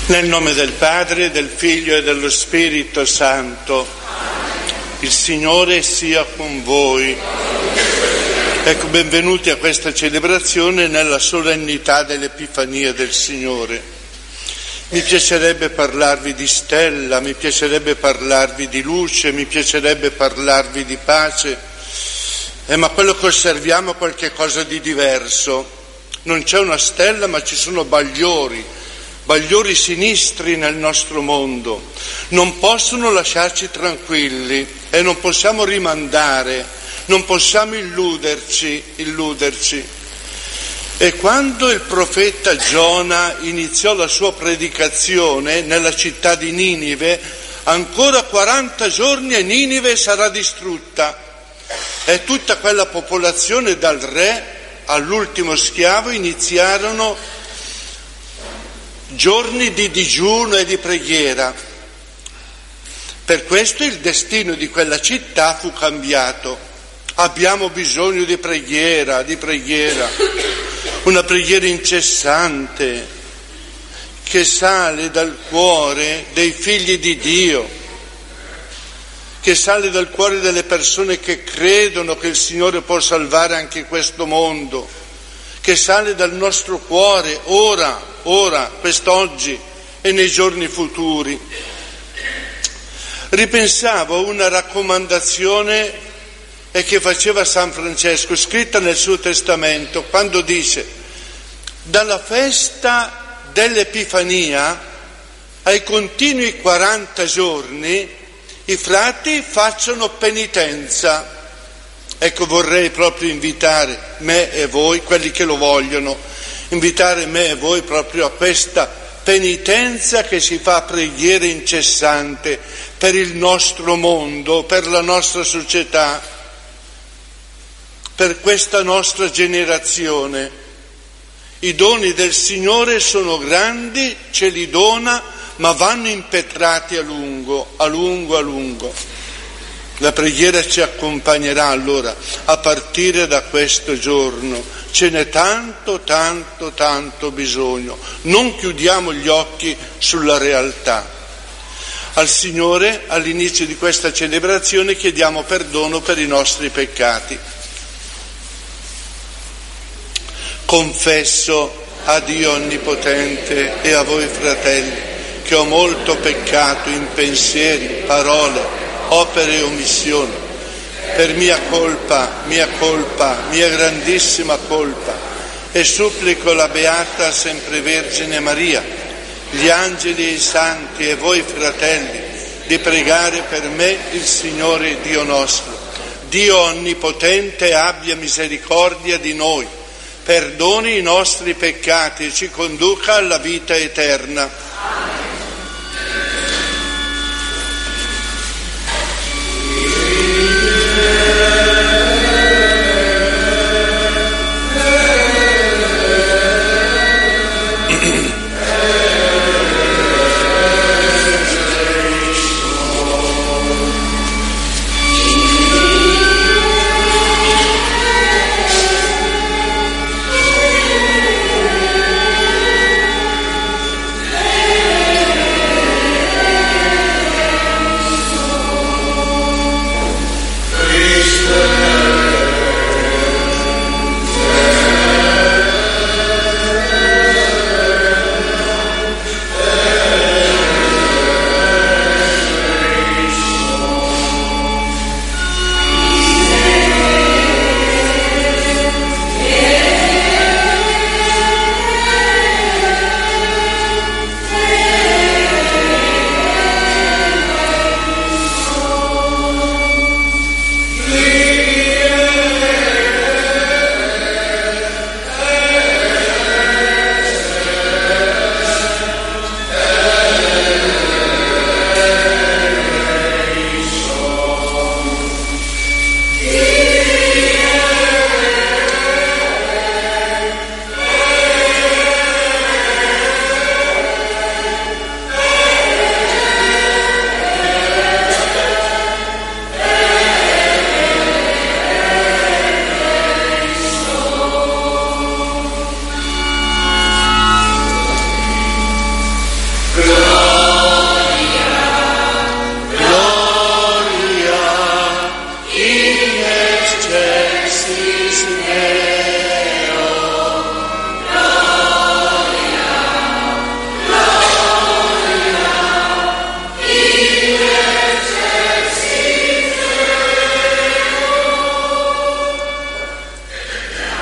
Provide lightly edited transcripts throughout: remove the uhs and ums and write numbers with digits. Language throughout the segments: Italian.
Nel nome del Padre, del Figlio e dello Spirito Santo. Il Signore sia con voi. Ecco, benvenuti a questa celebrazione nella solennità dell'Epifania del Signore. Mi piacerebbe parlarvi di stella, mi piacerebbe parlarvi di luce, mi piacerebbe parlarvi di pace, ma quello che osserviamo è qualche cosa di diverso. Non c'è una stella, ma ci sono bagliori sinistri nel nostro mondo. Non possono lasciarci tranquilli e non possiamo rimandare, non possiamo illuderci. E quando il profeta Giona iniziò la sua predicazione nella città di Ninive, ancora 40 giorni e Ninive sarà distrutta. E tutta quella popolazione, dal re all'ultimo schiavo, iniziarono giorni di digiuno e di preghiera. Per questo il destino di quella città fu cambiato. Abbiamo bisogno di preghiera, una preghiera incessante che sale dal cuore dei figli di Dio, che sale dal cuore delle persone che credono che il Signore può salvare anche questo mondo, che sale dal nostro cuore ora, quest'oggi e nei giorni futuri. Ripensavo a una raccomandazione che faceva San Francesco, scritta nel suo testamento, quando dice: dalla festa dell'Epifania ai continui 40 giorni i frati facciano penitenza. Ecco, vorrei proprio invitare me e voi, quelli che lo vogliono, invitare me e voi proprio a questa penitenza che si fa a preghiera incessante per il nostro mondo, per la nostra società, per questa nostra generazione. I doni del Signore sono grandi, ce li dona, ma vanno impetrati a lungo. La preghiera ci accompagnerà allora a partire da questo giorno. Ce n'è tanto bisogno. Non chiudiamo gli occhi sulla realtà. Al Signore, all'inizio di questa celebrazione, chiediamo perdono per i nostri peccati. Confesso a Dio Onnipotente e a voi fratelli che ho molto peccato in pensieri, parole, opere e omissioni, per mia colpa, mia grandissima colpa, e supplico la Beata Sempre Vergine Maria, gli angeli e i santi e voi fratelli di pregare per me il Signore Dio nostro. Dio Onnipotente abbia misericordia di noi, perdoni i nostri peccati e ci conduca alla vita eterna.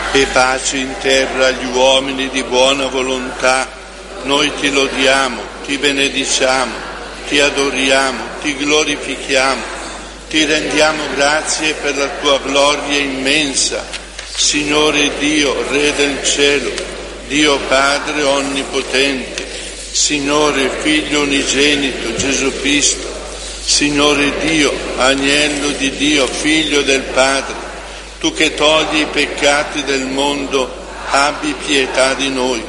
e pace in terra agli uomini di buona volontà. Noi ti lodiamo, ti benediciamo, ti adoriamo, ti glorifichiamo, ti rendiamo grazie per la tua gloria immensa. Signore Dio, Re del cielo, Dio Padre onnipotente, Signore Figlio unigenito, Gesù Cristo, Signore Dio, Agnello di Dio, Figlio del Padre, tu che togli i peccati del mondo, abbi pietà di noi.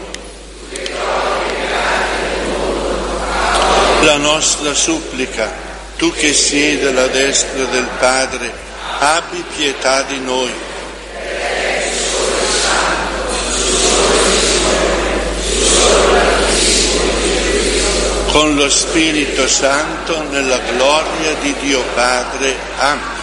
La nostra supplica, tu che siedi alla destra del Padre, abbi pietà di noi. Con lo Spirito Santo, nella gloria di Dio Padre. Amen.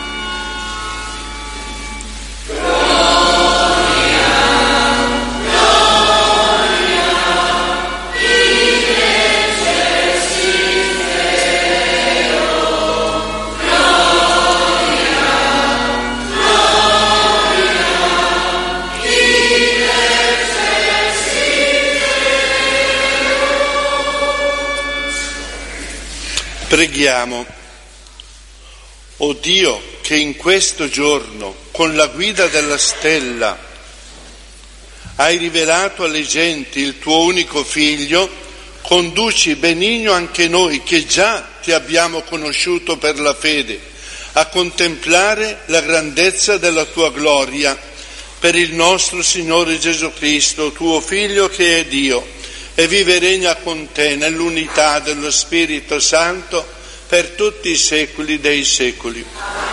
Preghiamo. O Dio, che in questo giorno, con la guida della stella, hai rivelato alle genti il tuo unico Figlio, conduci benigno anche noi, che già ti abbiamo conosciuto per la fede, a contemplare la grandezza della tua gloria, per il nostro Signore Gesù Cristo, tuo Figlio che è Dio, e vive e regna con te nell'unità dello Spirito Santo per tutti i secoli dei secoli.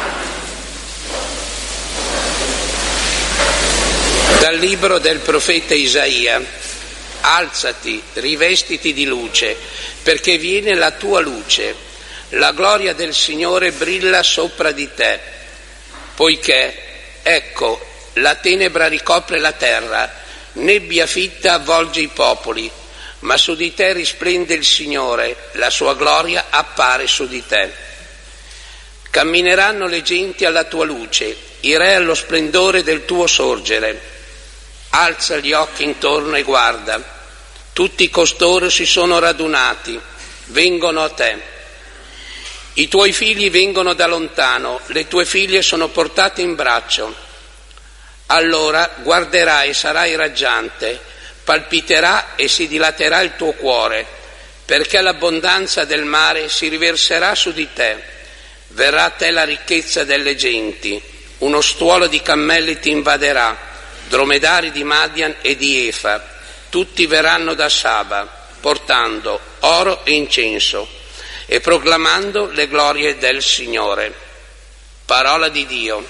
Dal libro del profeta Isaia: alzati, rivestiti di luce, perché viene la tua luce, la gloria del Signore brilla sopra di te, poiché, ecco, la tenebra ricopre la terra, nebbia fitta avvolge i popoli, ma su di te risplende il Signore, la sua gloria appare su di te. Cammineranno le genti alla tua luce, i re allo splendore del tuo sorgere. Alza gli occhi intorno e guarda, tutti costoro si sono radunati, vengono a te. I tuoi figli vengono da lontano, le tue figlie sono portate in braccio. Allora guarderai e sarai raggiante, palpiterà e si dilaterà il tuo cuore, perché l'abbondanza del mare si riverserà su di te. Verrà a te la ricchezza delle genti, uno stuolo di cammelli ti invaderà, dromedari di Madian e di Efa, tutti verranno da Saba, portando oro e incenso e proclamando le glorie del Signore. Parola di Dio.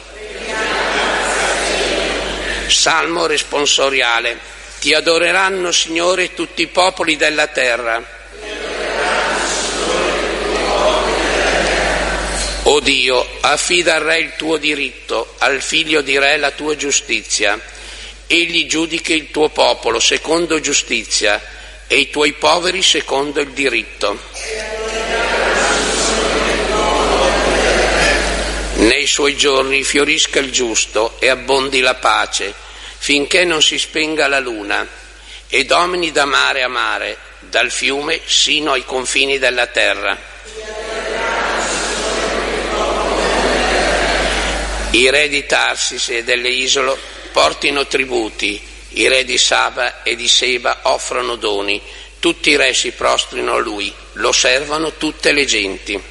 Salmo responsoriale. Ti adoreranno, Signore, tutti i popoli della terra. O Dio, affida al Re il tuo diritto, al figlio di Re la tua giustizia. Egli giudica il tuo popolo secondo giustizia e i tuoi poveri secondo il diritto. Nei suoi giorni fiorisca il giusto e abbondi la pace, finché non si spenga la luna, e domini da mare a mare, dal fiume sino ai confini della terra. I re di Tarsis e delle isole portino tributi, i re di Saba e di Seba offrono doni, tutti i re si prostrino a lui, lo servano tutte le genti.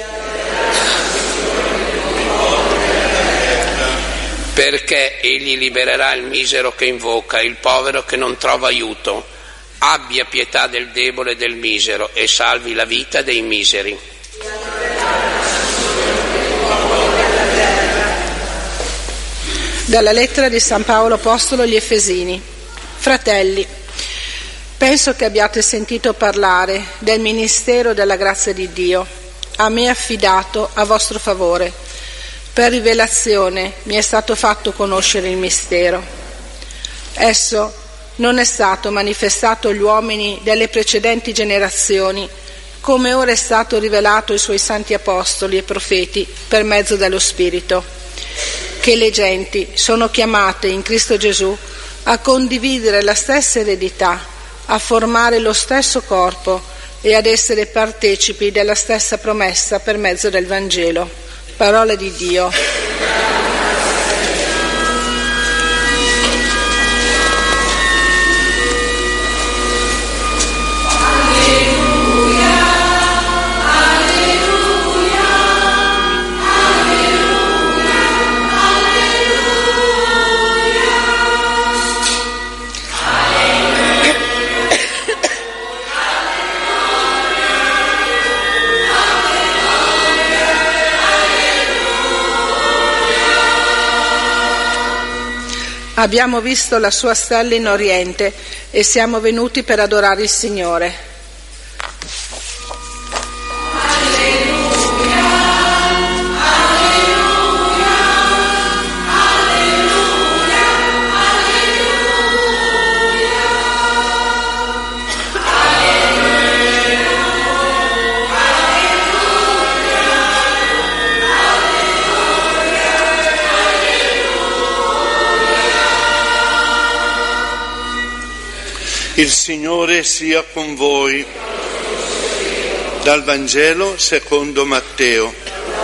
Perché egli libererà il misero che invoca, il povero che non trova aiuto. Abbia pietà del debole e del misero e salvi la vita dei miseri. Dalla lettera di San Paolo Apostolo agli Efesini. Fratelli, penso che abbiate sentito parlare del ministero della grazia di Dio, a me affidato a vostro favore. Per rivelazione mi è stato fatto conoscere il mistero. Esso non è stato manifestato agli uomini delle precedenti generazioni, come ora è stato rivelato ai suoi santi apostoli e profeti per mezzo dello Spirito. che le genti sono chiamate in Cristo Gesù a condividere la stessa eredità, a formare lo stesso corpo e ad essere partecipi della stessa promessa per mezzo del Vangelo. Parola di Dio. Abbiamo visto la sua stella in Oriente e siamo venuti per adorare il Signore. Il Signore sia con voi. Dal Vangelo secondo Matteo.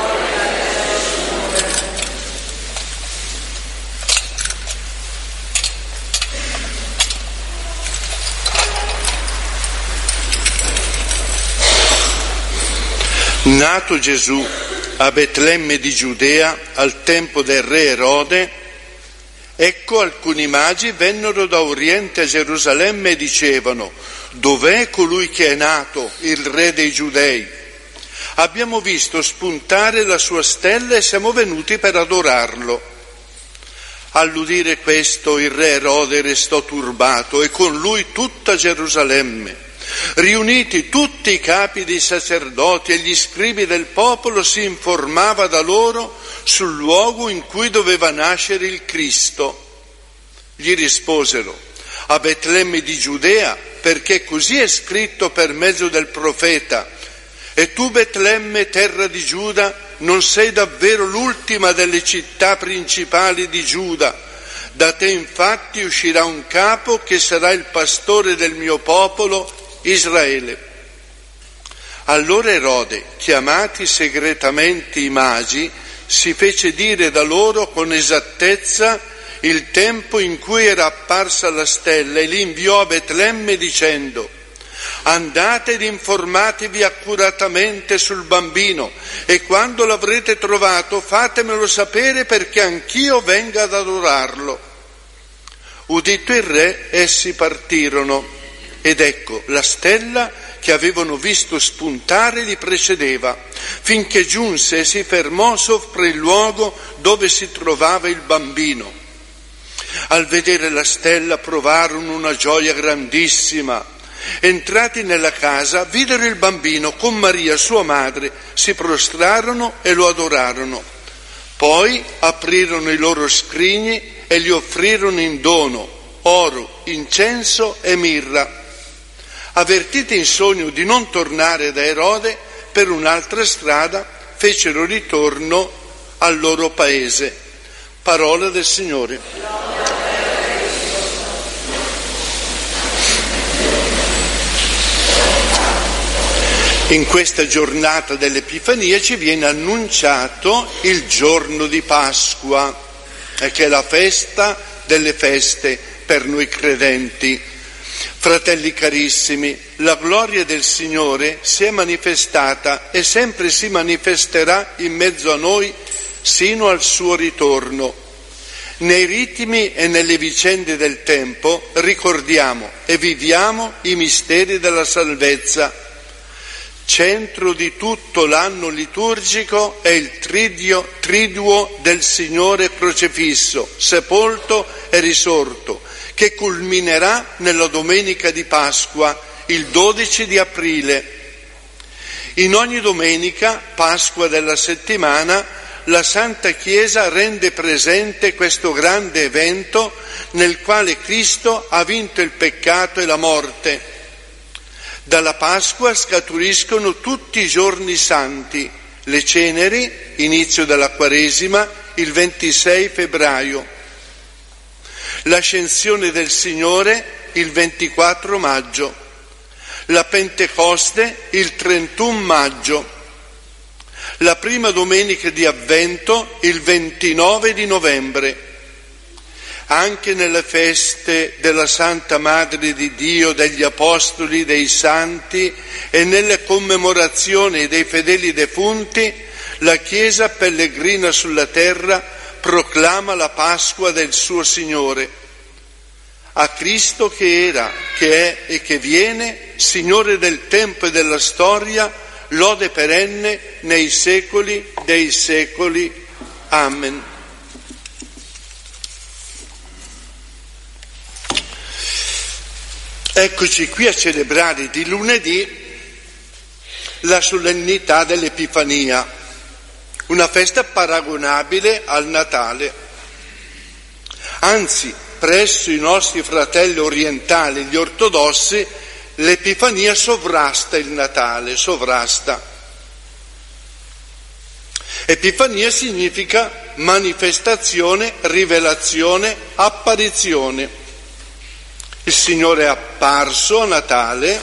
Nato Gesù a Betlemme di Giudea al tempo del re Erode, ecco alcuni magi vennero da Oriente a Gerusalemme e dicevano: dov'è colui che è nato, il re dei Giudei? Abbiamo visto spuntare la sua stella e siamo venuti per adorarlo. All'udire questo il re Erode restò turbato e con lui tutta Gerusalemme. Riuniti tutti i capi dei sacerdoti e gli scribi del popolo, si informava da loro sul luogo in cui doveva nascere il Cristo. Gli risposero: a Betlemme di Giudea, perché così è scritto per mezzo del profeta: e tu, Betlemme, terra di Giuda, non sei davvero l'ultima delle città principali di Giuda. Da te infatti uscirà un capo che sarà il pastore del mio popolo Israele. Allora Erode, chiamati segretamente i magi, si fece dire da loro con esattezza il tempo in cui era apparsa la stella e li inviò a Betlemme dicendo: andate ed informatevi accuratamente sul bambino e quando l'avrete trovato fatemelo sapere perché anch'io venga ad adorarlo. Udito il re, essi partirono. Ed ecco, la stella che avevano visto spuntare li precedeva, finché giunse e si fermò sopra il luogo dove si trovava il bambino. Al vedere la stella provarono una gioia grandissima. Entrati nella casa, videro il bambino con Maria, sua madre, si prostrarono e lo adorarono. Poi aprirono i loro scrigni e gli offrirono in dono oro, incenso e mirra. Avvertiti in sogno di non tornare da Erode, per un'altra strada fecero ritorno al loro paese. Parola del Signore. In questa giornata dell'Epifania ci viene annunciato il giorno di Pasqua, che è la festa delle feste per noi credenti. Fratelli carissimi, la gloria del Signore si è manifestata e sempre si manifesterà in mezzo a noi sino al suo ritorno. Nei ritmi e nelle vicende del tempo ricordiamo e viviamo i misteri della salvezza. Centro di tutto l'anno liturgico è il triduo del Signore crocifisso, sepolto e risorto, che culminerà nella domenica di Pasqua, il 12 di aprile. In ogni domenica, Pasqua della settimana, la Santa Chiesa rende presente questo grande evento nel quale Cristo ha vinto il peccato e la morte. Dalla Pasqua scaturiscono tutti i giorni santi, le ceneri, inizio della Quaresima, il 26 febbraio, l'ascensione del Signore il 24 maggio, la Pentecoste il 31 maggio, la prima domenica di Avvento il 29 di novembre. Anche nelle feste della Santa Madre di Dio, degli Apostoli, dei Santi e nelle commemorazioni dei fedeli defunti, la Chiesa pellegrina sulla terra proclama la Pasqua del suo Signore. A Cristo che era, che è e che viene, Signore del tempo e della storia, lode perenne nei secoli dei secoli. Amen. Eccoci qui a celebrare di lunedì la solennità dell'Epifania, una festa paragonabile al Natale. Anzi, presso i nostri fratelli orientali, gli ortodossi, l'Epifania sovrasta il Natale, sovrasta. Epifania significa manifestazione, rivelazione, apparizione. Il Signore è apparso a Natale,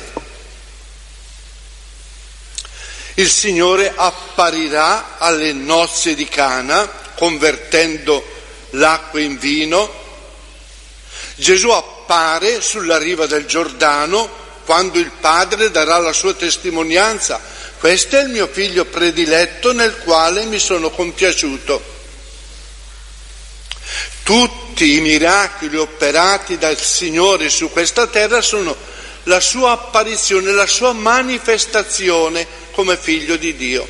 il Signore apparirà alle nozze di Cana, convertendo l'acqua in vino. Gesù appare sulla riva del Giordano quando il Padre darà la sua testimonianza: questo è il mio figlio prediletto nel quale mi sono compiaciuto. Tutti i miracoli operati dal Signore su questa terra sono la sua apparizione, la sua manifestazione come figlio di Dio.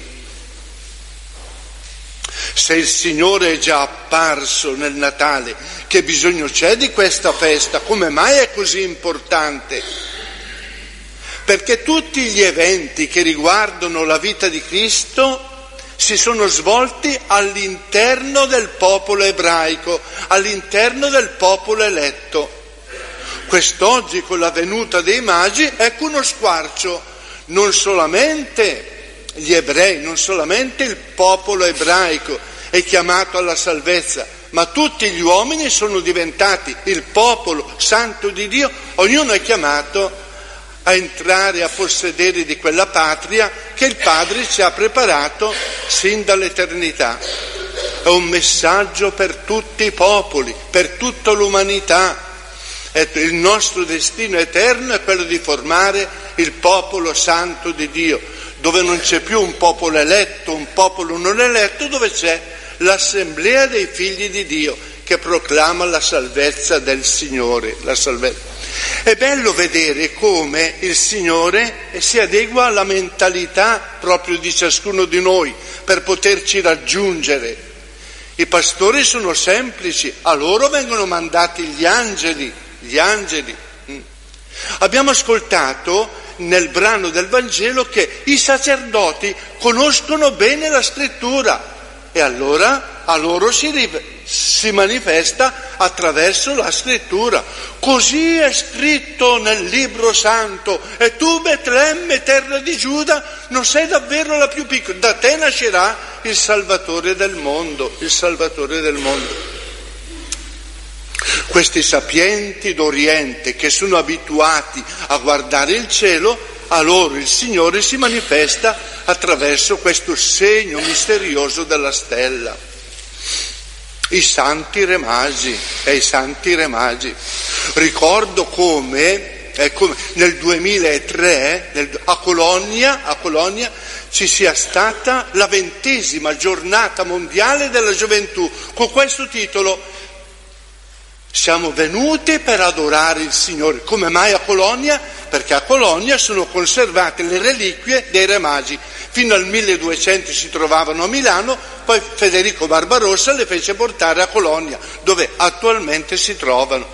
Se il Signore è già apparso nel Natale, che bisogno c'è di questa festa? Come mai è così importante? Perché tutti gli eventi che riguardano la vita di Cristo si sono svolti all'interno del popolo ebraico, all'interno del popolo eletto. Quest'oggi, con la venuta dei magi, ecco uno squarcio. Non solamente gli ebrei, non solamente il popolo ebraico è chiamato alla salvezza, ma tutti gli uomini sono diventati il popolo santo di Dio. Ognuno è chiamato a entrare, a possedere di quella patria che il Padre ci ha preparato sin dall'eternità. È un messaggio per tutti i popoli, per tutta l'umanità. Il nostro destino eterno è quello di formare il popolo santo di Dio, dove non c'è più un popolo eletto, un popolo non eletto, dove c'è l'assemblea dei figli di Dio che proclama la salvezza del Signore, la salvezza. È bello vedere come il Signore si adegua alla mentalità proprio di ciascuno di noi per poterci raggiungere. I pastori sono semplici, a loro vengono mandati gli angeli. Abbiamo ascoltato nel brano del Vangelo che i sacerdoti conoscono bene la scrittura e allora a loro si manifesta attraverso la scrittura. Così è scritto nel libro santo: e tu, Betlemme, terra di Giuda, non sei davvero la più piccola, da te nascerà il Salvatore del mondo, il Salvatore del mondo. Questi sapienti d'Oriente che sono abituati a guardare il cielo, a loro il Signore si manifesta attraverso questo segno misterioso della stella. I santi re magi e i santi re magi. Ricordo come nel 2003 a Colonia ci sia stata la 20ª giornata mondiale della gioventù con questo titolo: siamo venuti per adorare il Signore. Come mai a Colonia? Perché a Colonia sono conservate le reliquie dei re magi. Fino al 1200 si trovavano a Milano, poi Federico Barbarossa le fece portare a Colonia, dove attualmente si trovano.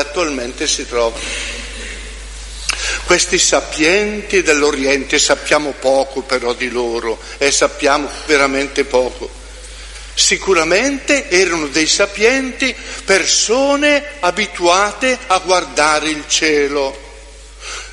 Questi sapienti dell'Oriente, sappiamo poco però di loro, sappiamo veramente poco. Sicuramente erano dei sapienti, persone abituate a guardare il cielo,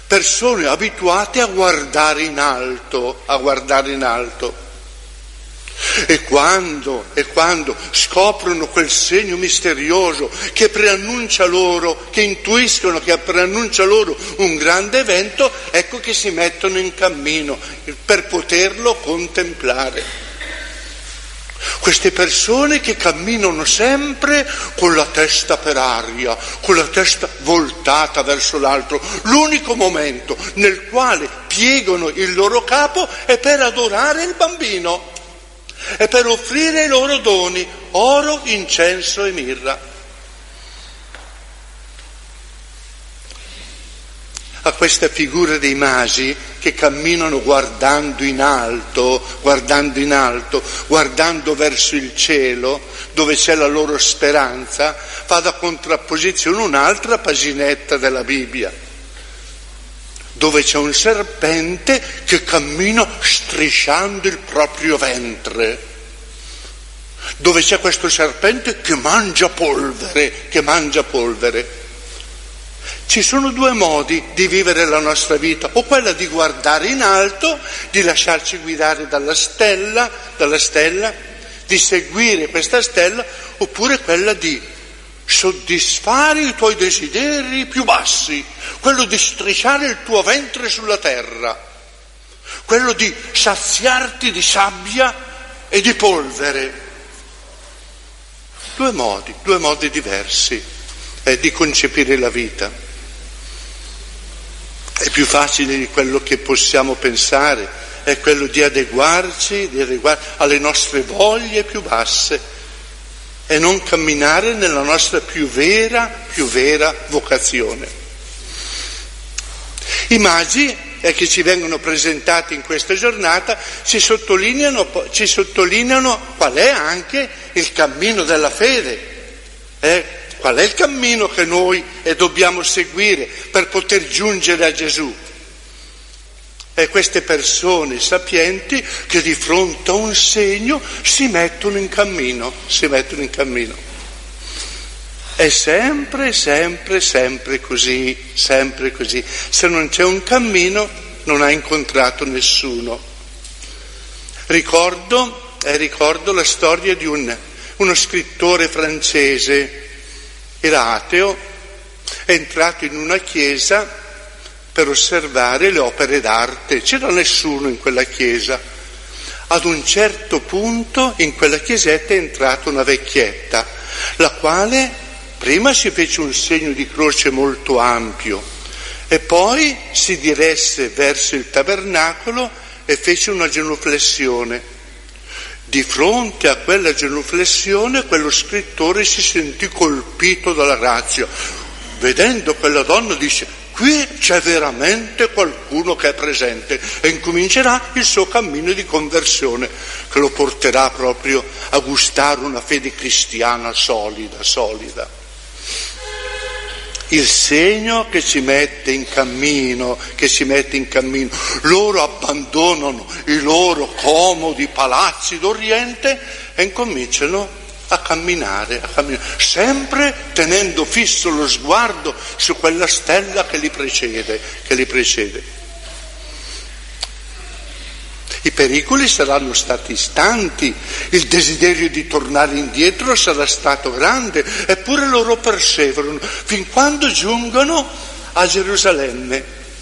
persone abituate a guardare in alto, E quando scoprono quel segno misterioso che preannuncia loro, che intuiscono, che preannuncia loro un grande evento, ecco che si mettono in cammino per poterlo contemplare. Queste persone che camminano sempre con la testa per aria, con la testa voltata verso l'altro, l'unico momento nel quale piegano il loro capo è per adorare il bambino, è per offrire i loro doni, oro, incenso e mirra. A questa figura dei magi che camminano guardando in alto, guardando verso il cielo, dove c'è la loro speranza, fa da contrapposizione un'altra paginetta della Bibbia, dove c'è un serpente che cammina strisciando il proprio ventre, dove c'è questo serpente che mangia polvere. Ci sono due modi di vivere la nostra vita, o quella di guardare in alto, di lasciarci guidare dalla stella, di seguire questa stella, oppure quella di soddisfare i tuoi desideri più bassi, quello di strisciare il tuo ventre sulla terra, quello di saziarti di sabbia e di polvere. Due modi diversi di concepire la vita. È più facile di quello che possiamo pensare, è quello di adeguarci alle nostre voglie più basse e non camminare nella nostra più vera vocazione. I magi che ci vengono presentati in questa giornata ci sottolineano qual è anche il cammino della fede. Qual è il cammino che noi dobbiamo seguire per poter giungere a Gesù? E queste persone sapienti che di fronte a un segno si mettono in cammino. È sempre così. Se non c'è un cammino non ha incontrato nessuno. Ricordo la storia di uno scrittore francese. Era ateo, è entrato in una chiesa per osservare le opere d'arte. C'era nessuno in quella chiesa. Ad un certo punto in quella chiesetta è entrata una vecchietta, la quale prima si fece un segno di croce molto ampio e poi si diresse verso il tabernacolo e fece una genuflessione. Di fronte a quella genuflessione quello scrittore si sentì colpito dalla grazia. Vedendo quella donna dice: qui c'è veramente qualcuno che è presente, e incomincerà il suo cammino di conversione che lo porterà proprio a gustare una fede cristiana solida. Il segno che ci mette in cammino, loro abbandonano i loro comodi palazzi d'Oriente e incominciano a camminare, sempre tenendo fisso lo sguardo su quella stella che li precede. I pericoli saranno stati stanti, il desiderio di tornare indietro sarà stato grande, eppure loro perseverano fin quando giungono a Gerusalemme.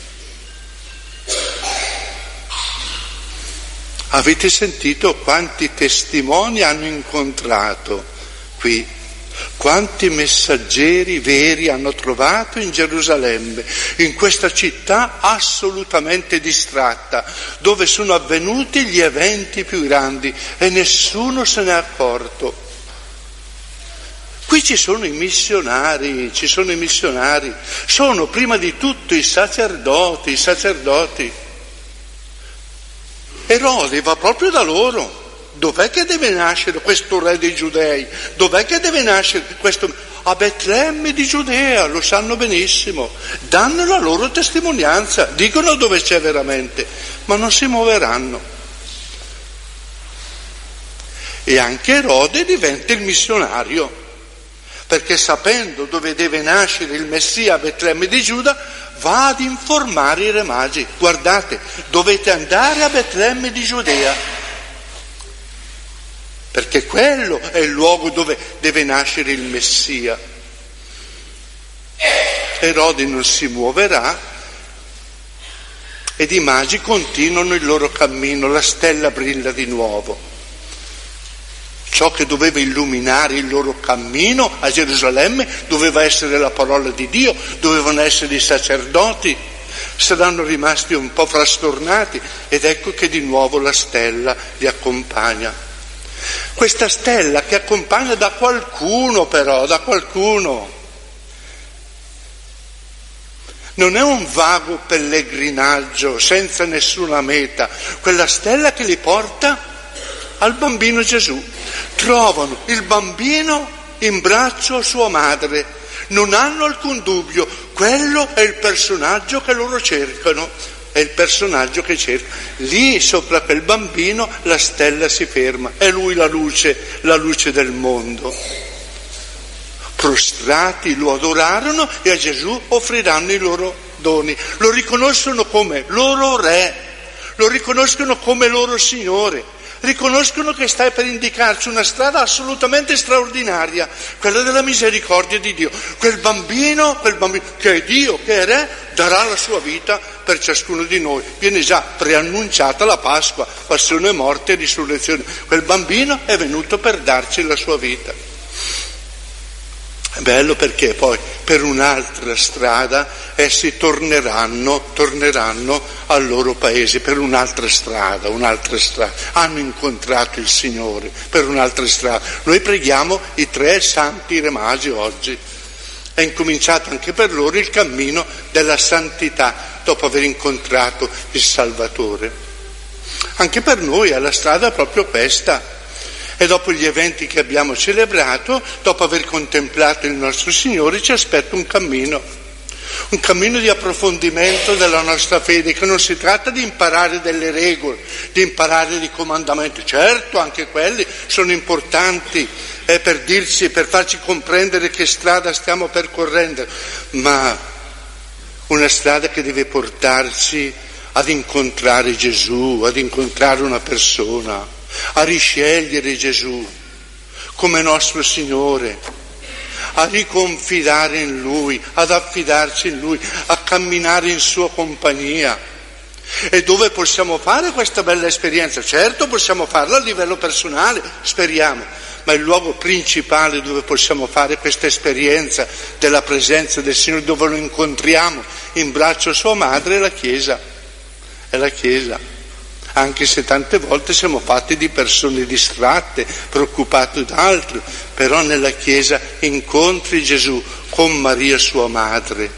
Avete sentito quanti testimoni hanno incontrato qui? Quanti messaggeri veri hanno trovato in Gerusalemme, in questa città assolutamente distratta, dove sono avvenuti gli eventi più grandi e nessuno se ne è accorto. Qui ci sono i missionari, sono prima di tutto i sacerdoti. Erode va proprio da loro. Dov'è che deve nascere questo re dei Giudei? Dov'è che deve nascere questo? A Betlemme di Giudea, lo sanno benissimo, danno la loro testimonianza, dicono dove c'è veramente, ma non si muoveranno. E anche Erode diventa il missionario, perché sapendo dove deve nascere il Messia a Betlemme di Giuda, va ad informare i re magi: guardate, dovete andare a Betlemme di Giudea. perché quello è il luogo dove deve nascere il Messia. Erode non si muoverà ed i magi continuano il loro cammino, la stella brilla di nuovo. Ciò che doveva illuminare il loro cammino a Gerusalemme doveva essere la parola di Dio, dovevano essere i sacerdoti, saranno rimasti un po' frastornati ed ecco che di nuovo la stella li accompagna. Questa stella che accompagna da qualcuno però, da qualcuno. Non è un vago pellegrinaggio senza nessuna meta, quella stella che li porta al bambino Gesù. Trovano il bambino in braccio a sua madre, non hanno alcun dubbio, quello è il personaggio che loro cercano, è il personaggio che cercano. Lì sopra quel bambino la stella si ferma, è lui la luce del mondo. Prostrati lo adorarono e a Gesù offriranno i loro doni. Lo riconoscono come loro re, lo riconoscono come loro Signore, riconoscono che sta per indicarci una strada assolutamente straordinaria, quella della misericordia di Dio. Quel bambino che è Dio, che è Re, darà la sua vita per ciascuno di noi. Viene già preannunciata la Pasqua, passione, morte e risurrezione. Quel bambino è venuto per darci la sua vita. È bello perché poi per un'altra strada essi torneranno al loro paese, per un'altra strada. Hanno incontrato il Signore per un'altra strada. Noi preghiamo i 3 santi re magi oggi. È incominciato anche per loro il cammino della santità dopo aver incontrato il Salvatore. Anche per noi è la strada proprio questa. E dopo gli eventi che abbiamo celebrato, dopo aver contemplato il nostro Signore, ci aspetta un cammino di approfondimento della nostra fede, che non si tratta di imparare delle regole, di imparare dei comandamenti. Certo, anche quelli sono importanti per farci comprendere che strada stiamo percorrendo, ma una strada che deve portarci ad incontrare Gesù, ad incontrare una persona, a riscegliere Gesù come nostro Signore, a riconfidare in Lui, ad affidarci in Lui, a camminare in sua compagnia. E dove possiamo fare questa bella esperienza? Certo, possiamo farla a livello personale, speriamo, ma il luogo principale dove possiamo fare questa esperienza della presenza del Signore, dove lo incontriamo in braccio a sua madre, è la Chiesa. È la Chiesa. Anche se tante volte siamo fatti di persone distratte, preoccupate d'altro, però nella Chiesa incontri Gesù con Maria sua madre,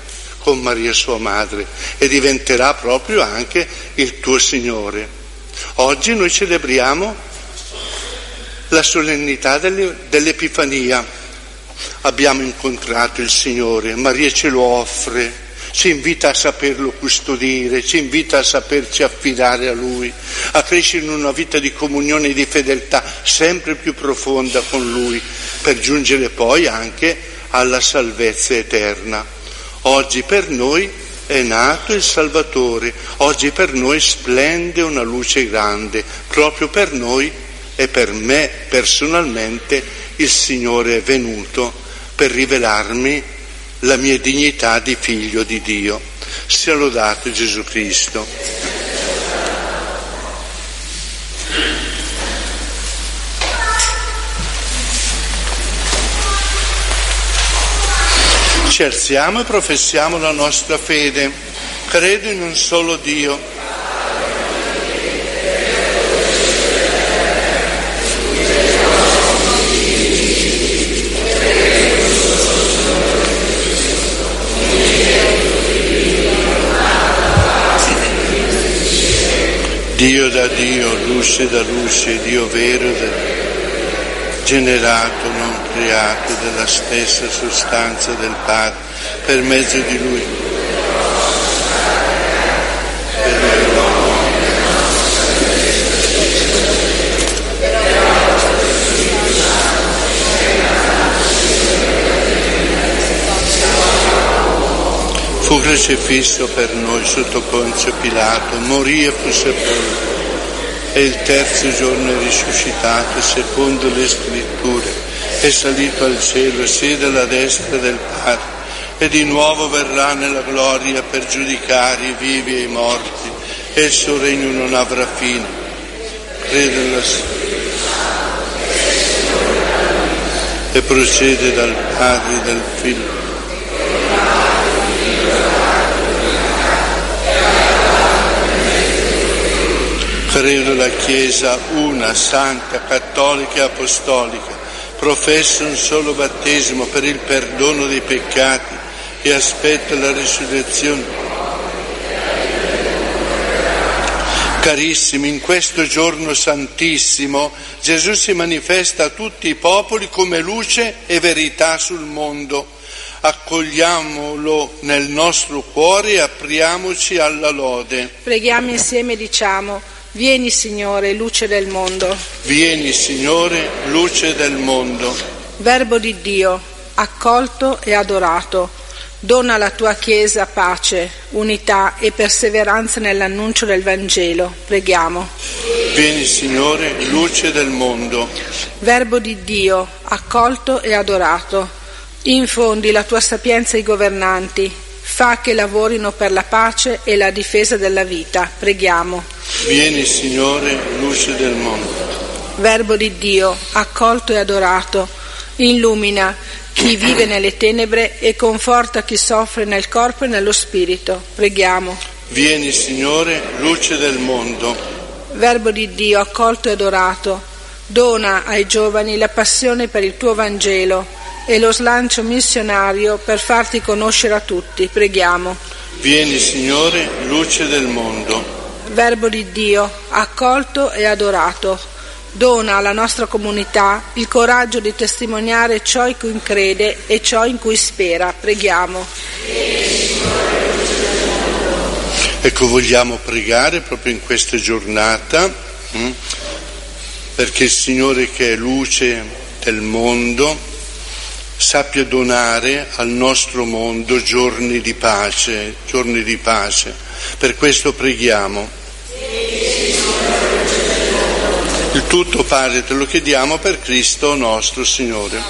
e diventerà proprio anche il tuo Signore. Oggi noi celebriamo la solennità dell'Epifania. Abbiamo incontrato il Signore, Maria ce lo offre, ci invita a saperlo custodire, ci invita a saperci affidare a Lui, a crescere in una vita di comunione e di fedeltà sempre più profonda con Lui, per giungere poi anche alla salvezza eterna. Oggi per noi è nato il Salvatore, oggi per noi splende una luce grande, proprio per noi e per me personalmente il Signore è venuto per rivelarmi la mia dignità di figlio di Dio. Sia lodato Gesù Cristo. Ci alziamo e professiamo la nostra fede. Credo in un solo Dio, Dio da Dio, luce da luce, Dio vero, generato, non creato, della stessa sostanza del Padre, per mezzo di Lui. Fu crocifisso per noi sotto Ponzio Pilato, morì e fu sepolto, e il terzo giorno è risuscitato secondo le scritture, è salito al cielo, siede alla destra del Padre e di nuovo verrà nella gloria per giudicare i vivi e i morti, e il suo regno non avrà fine. Credo nella e procede dal Padre e dal Figlio. Credo la Chiesa una, santa, cattolica e apostolica, professo un solo battesimo per il perdono dei peccati e aspetto la risurrezione. Carissimi, in questo giorno santissimo Gesù si manifesta a tutti i popoli come luce e verità sul mondo. Accogliamolo nel nostro cuore e apriamoci alla lode. Preghiamo insieme e diciamo: vieni Signore, luce del mondo. Vieni Signore, luce del mondo. Verbo di Dio, accolto e adorato, dona alla tua Chiesa pace, unità e perseveranza nell'annuncio del Vangelo. Preghiamo. Vieni Signore, luce del mondo. Verbo di Dio, accolto e adorato, infondi la tua sapienza ai governanti, fa che lavorino per la pace e la difesa della vita. Preghiamo. Vieni Signore, luce del mondo. Verbo di Dio, accolto e adorato, illumina chi vive nelle tenebre e conforta chi soffre nel corpo e nello spirito. Preghiamo. Vieni Signore, luce del mondo. Verbo di Dio, accolto e adorato, dona ai giovani la passione per il tuo Vangelo e lo slancio missionario per farti conoscere a tutti. Preghiamo. Vieni Signore, luce del mondo. Verbo di Dio, accolto e adorato, dona alla nostra comunità il coraggio di testimoniare ciò in cui crede e ciò in cui spera. Preghiamo. Ecco, vogliamo pregare proprio in questa giornata perché il Signore, che è luce del mondo, sappia donare al nostro mondo giorni di pace, giorni di pace. Per questo preghiamo. Il tutto, Padre, te lo chiediamo per Cristo nostro Signore.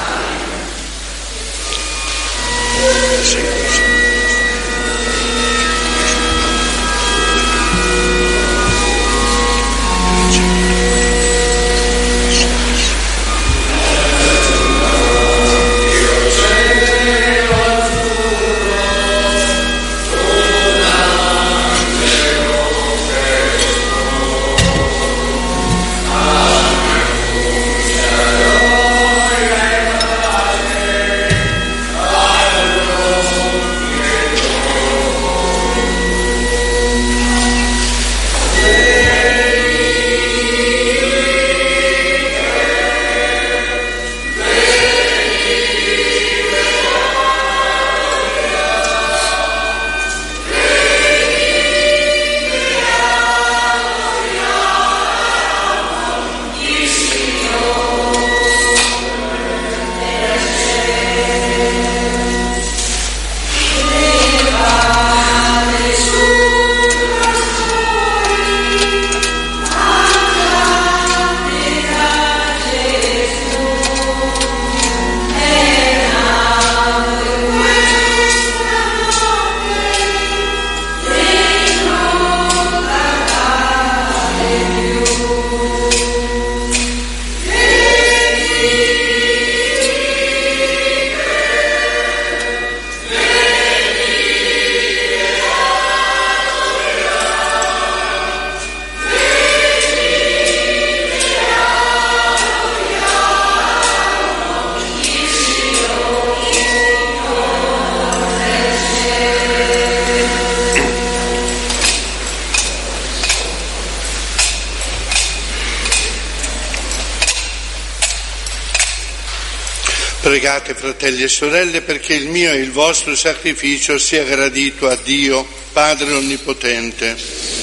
Pregate, fratelli e sorelle, perché il mio e il vostro sacrificio sia gradito a Dio, Padre Onnipotente.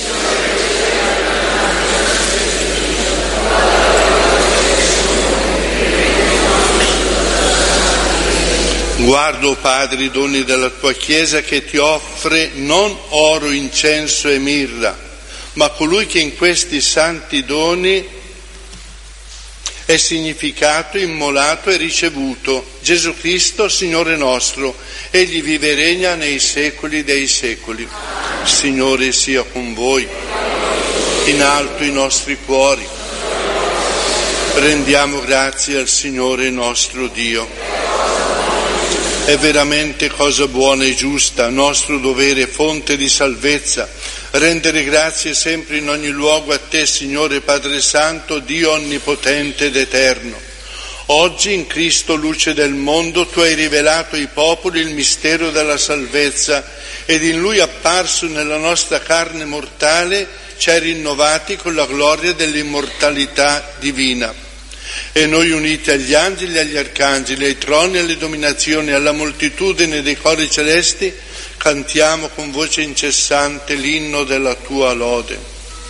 Guarda, Padre, i doni della tua Chiesa che ti offre non oro, incenso e mirra, ma colui che in questi santi doni è significato, immolato e ricevuto, Gesù Cristo, Signore nostro. Egli vive e regna nei secoli dei secoli. Il Signore sia con voi. In alto i nostri cuori. Rendiamo grazie al Signore nostro Dio. È veramente cosa buona e giusta, nostro dovere, fonte di salvezza, rendere grazie sempre in ogni luogo a Te, Signore Padre Santo, Dio onnipotente ed eterno. Oggi in Cristo, luce del mondo, Tu hai rivelato ai popoli il mistero della salvezza ed in Lui apparso nella nostra carne mortale ci hai rinnovati con la gloria dell'immortalità divina. E noi, uniti agli angeli, agli arcangeli, ai troni, alle dominazioni, alla moltitudine dei cori celesti, cantiamo con voce incessante l'inno della Tua lode.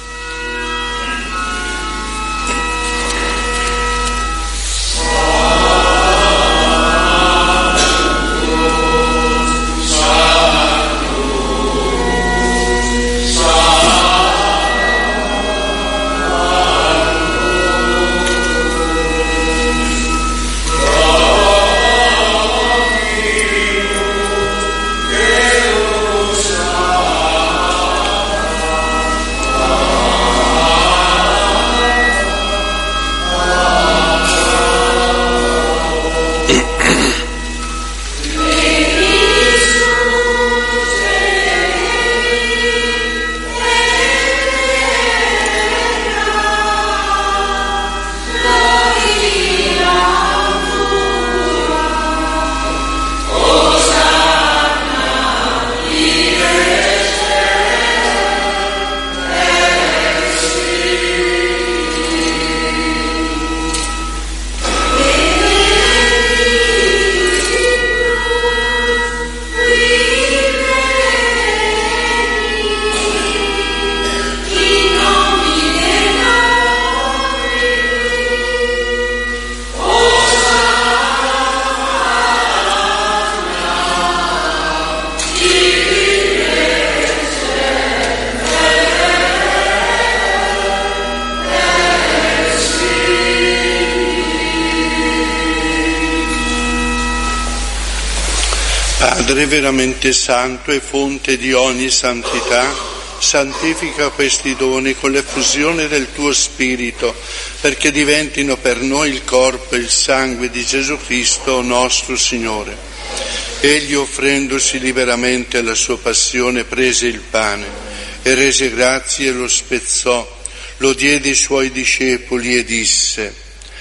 Padre veramente santo e fonte di ogni santità, santifica questi doni con l'effusione del Tuo Spirito, perché diventino per noi il corpo e il sangue di Gesù Cristo nostro Signore. Egli, offrendosi liberamente alla sua passione, prese il pane e rese grazie e lo spezzò, lo diede ai Suoi discepoli e disse: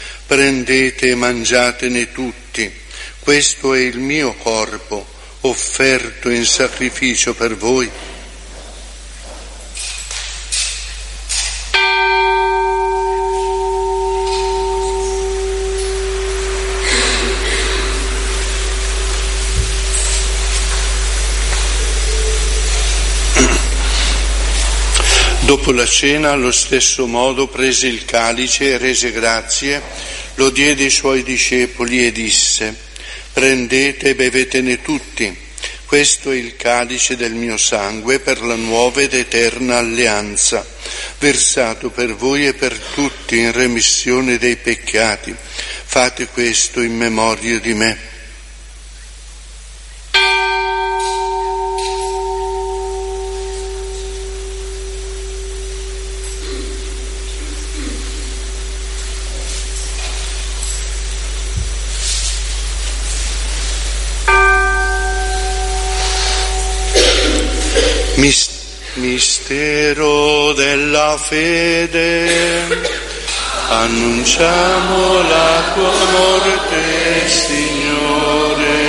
prendete e mangiatene tutti, questo è il mio corpo, offerto in sacrificio per voi. Dopo la cena, allo stesso modo, prese il calice e rese grazie, lo diede ai Suoi discepoli e disse: prendete e bevetene tutti, questo è il calice del mio sangue per la nuova ed eterna alleanza, versato per voi e per tutti in remissione dei peccati. Fate questo in memoria di me. Mistero della fede, annunciamo la Tua morte, Signore.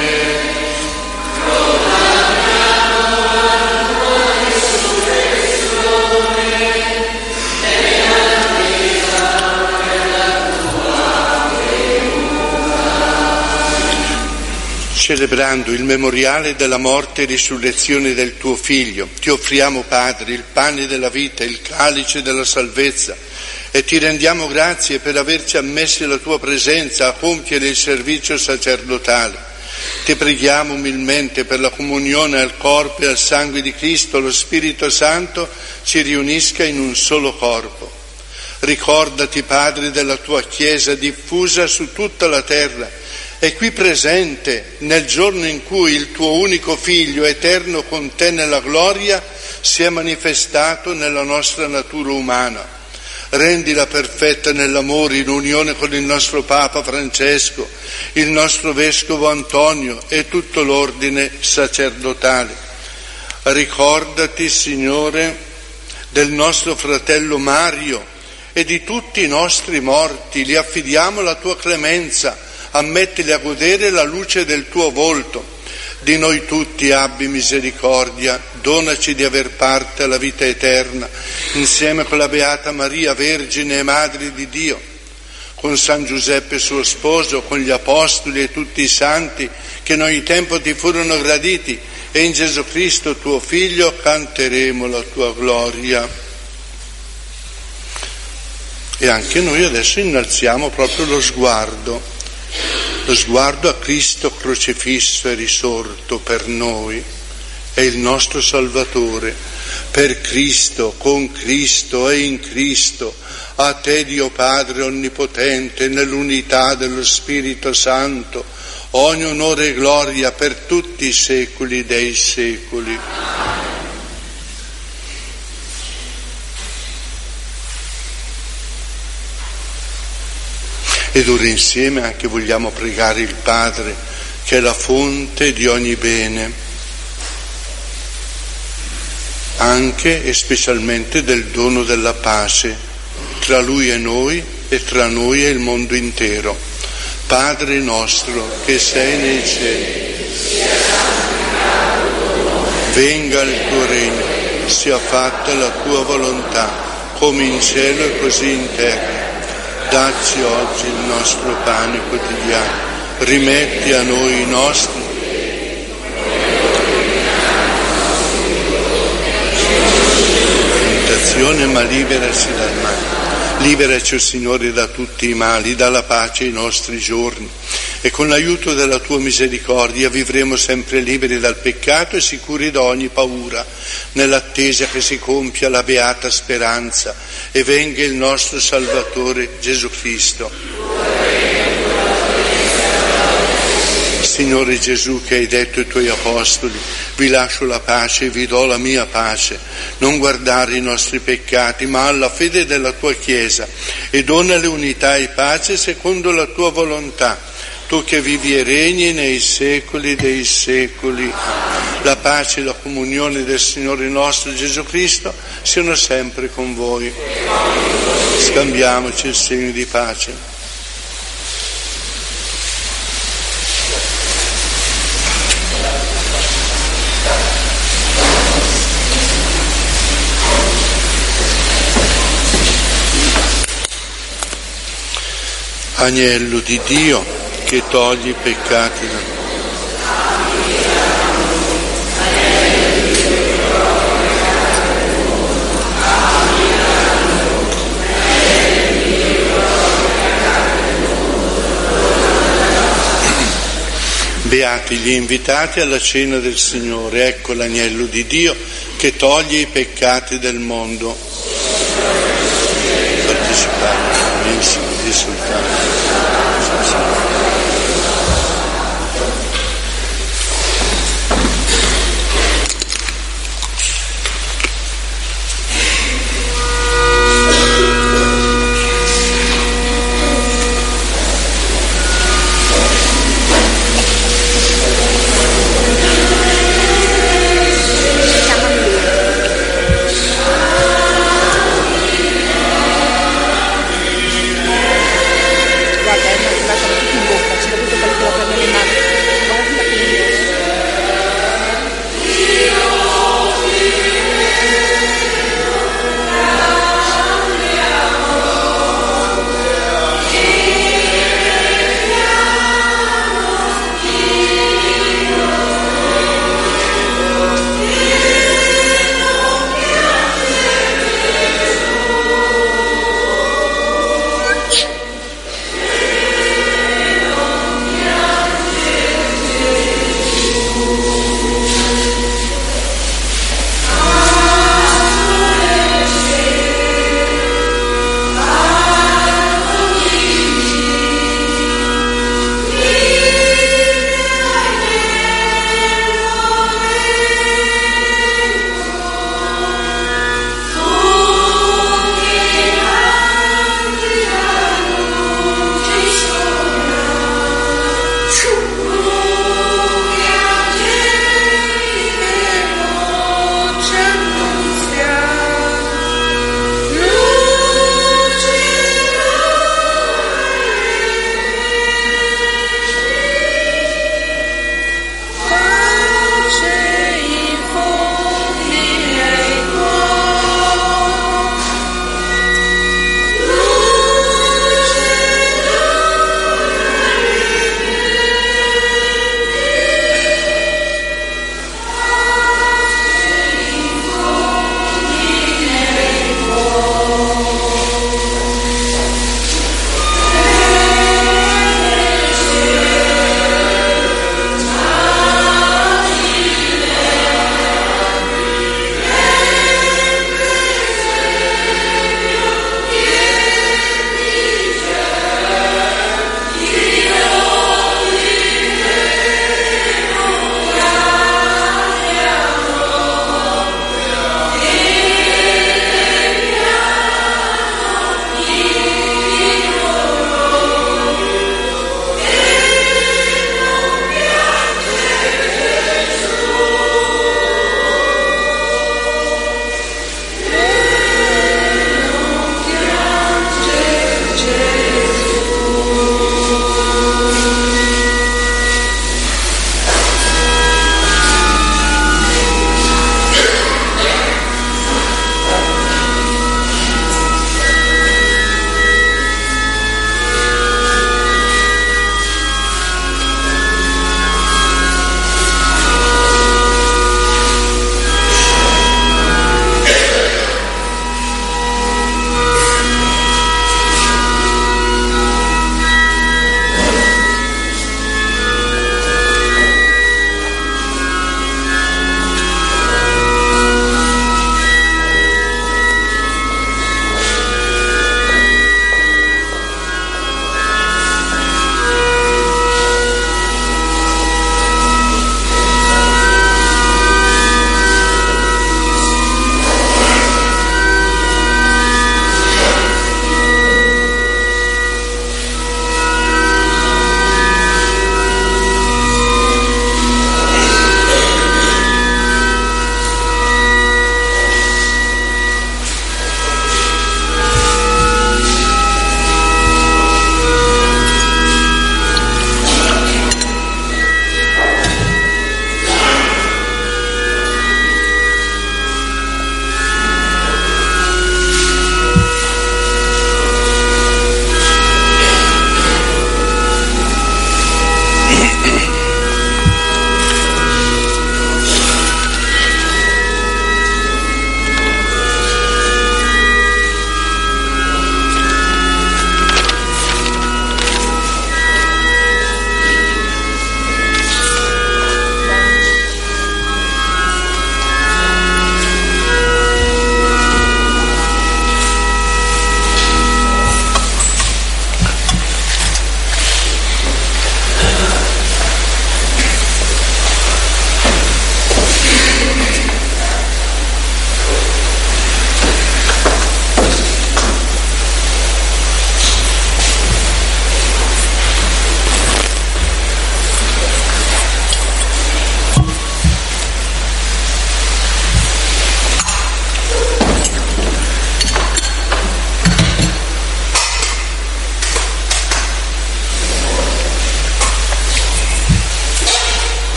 Proclamiamo la Tua risurrezione e l'attesa della Tua venuta. Celebrando il memoriale della morte e risurrezione del Tuo Figlio, Ti offriamo, Padre, il pane della vita, il calice della salvezza, e Ti rendiamo grazie per averci ammessi alla Tua presenza a compiere il servizio sacerdotale. Ti preghiamo umilmente per la comunione al corpo e al sangue di Cristo, lo Spirito Santo ci riunisca in un solo corpo. Ricordati, Padre, della tua Chiesa diffusa su tutta la terra e qui presente nel giorno in cui il tuo unico Figlio, eterno con te nella gloria, si è manifestato nella nostra natura umana. Rendila perfetta nell'amore, in unione con il nostro Papa Francesco, il nostro Vescovo Antonio e tutto l'ordine sacerdotale. Ricordati, Signore, del nostro fratello Mario e di tutti i nostri morti. Li affidiamo alla tua clemenza, ammettili a godere la luce del tuo volto. Di noi tutti abbi misericordia, donaci di aver parte alla vita eterna, insieme con la Beata Maria, Vergine e Madre di Dio, con San Giuseppe suo sposo, con gli Apostoli e tutti i santi che in ogni tempo ti furono graditi, e in Gesù Cristo tuo Figlio canteremo la tua gloria. E anche noi adesso innalziamo proprio lo sguardo a Cristo crocifisso e risorto per noi, è il nostro Salvatore. Per Cristo, con Cristo e in Cristo, a te Dio Padre Onnipotente, nell'unità dello Spirito Santo, ogni onore e gloria per tutti i secoli dei secoli. Ed ora insieme anche vogliamo pregare il Padre, che è la fonte di ogni bene, anche e specialmente del dono della pace, tra Lui e noi e tra noi e il mondo intero. Padre nostro che sei nei cieli, venga il tuo regno, sia fatta la tua volontà, come in cielo e così in terra. Dacci oggi il nostro pane quotidiano, rimetti a noi i nostri tentazione, ma liberaci dal male. Liberaci, o Signore, da tutti i mali, dalla pace ai nostri giorni, e con l'aiuto della tua misericordia vivremo sempre liberi dal peccato e sicuri da ogni paura, nell'attesa che si compia la beata speranza e venga il nostro Salvatore Gesù Cristo. Signore Gesù, che hai detto ai tuoi apostoli: vi lascio la pace e vi do la mia pace, non guardare i nostri peccati ma alla fede della tua Chiesa, e donale unità e pace secondo la tua volontà, tu che vivi e regni nei secoli dei secoli. La pace e la comunione del Signore nostro Gesù Cristo siano sempre con voi. Scambiamoci il segno di pace. Agnello di Dio, che togli i peccati da noi. Beati gli invitati alla cena del Signore, ecco l'agnello di Dio che toglie i peccati del mondo. Partecipare benissimo, risultati.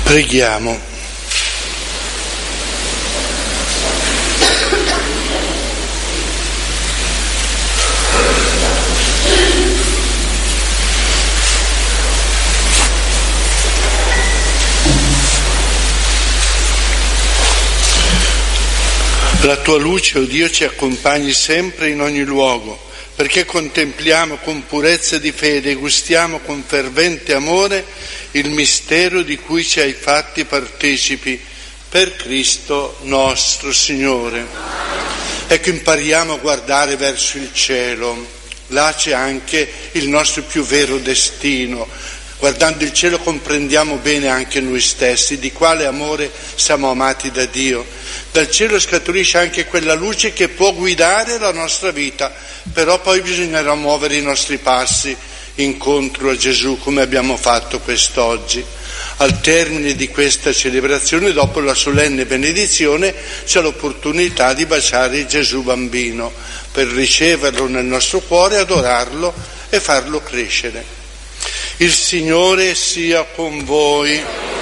Preghiamo. La tua luce, o Dio, ci accompagni sempre in ogni luogo, perché contempliamo con purezza di fede e gustiamo con fervente amore il mistero di cui ci hai fatti partecipi, per Cristo nostro Signore. Ecco, impariamo a guardare verso il cielo, là c'è anche il nostro più vero destino. Guardando il cielo comprendiamo bene anche noi stessi, di quale amore siamo amati da Dio. Dal cielo scaturisce anche quella luce che può guidare la nostra vita, però poi bisognerà muovere i nostri passi incontro a Gesù, come abbiamo fatto quest'oggi. Al termine di questa celebrazione, dopo la solenne benedizione, c'è l'opportunità di baciare Gesù bambino, per riceverlo nel nostro cuore, adorarlo e farlo crescere. Il Signore sia con voi.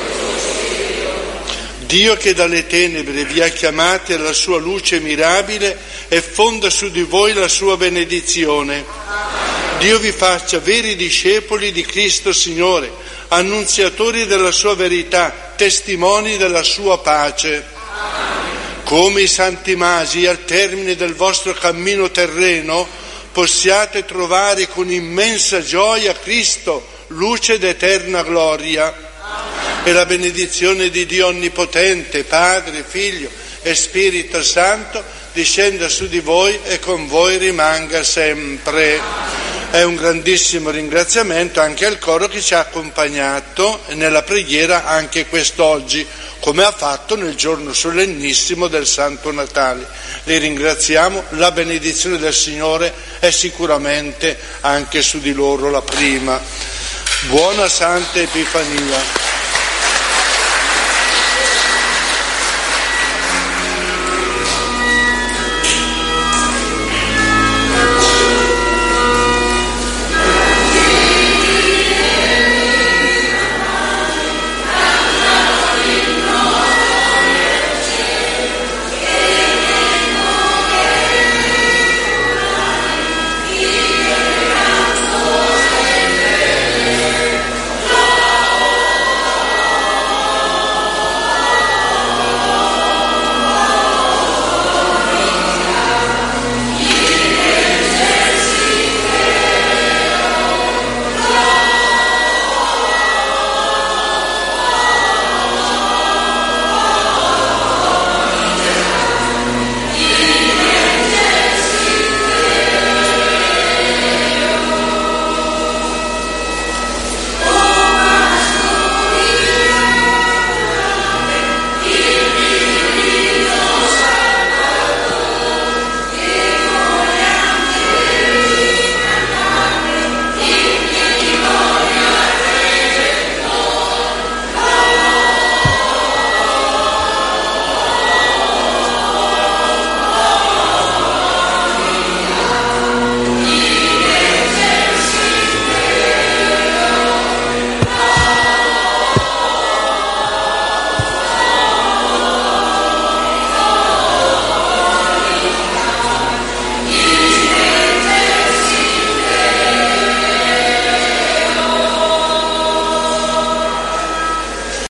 Dio, che dalle tenebre vi ha chiamati alla sua luce mirabile e fonda su di voi la sua benedizione. Dio vi faccia veri discepoli di Cristo Signore, annunziatori della sua verità, testimoni della sua pace. Come i santi magi, al termine del vostro cammino terreno, possiate trovare con immensa gioia Cristo, luce d'eterna gloria. E la benedizione di Dio Onnipotente, Padre, Figlio e Spirito Santo, discenda su di voi e con voi rimanga sempre. È un grandissimo ringraziamento anche al coro che ci ha accompagnato nella preghiera anche quest'oggi, come ha fatto nel giorno solennissimo del Santo Natale. Li ringraziamo, la benedizione del Signore è sicuramente anche su di loro la prima. Buona Santa Epifania.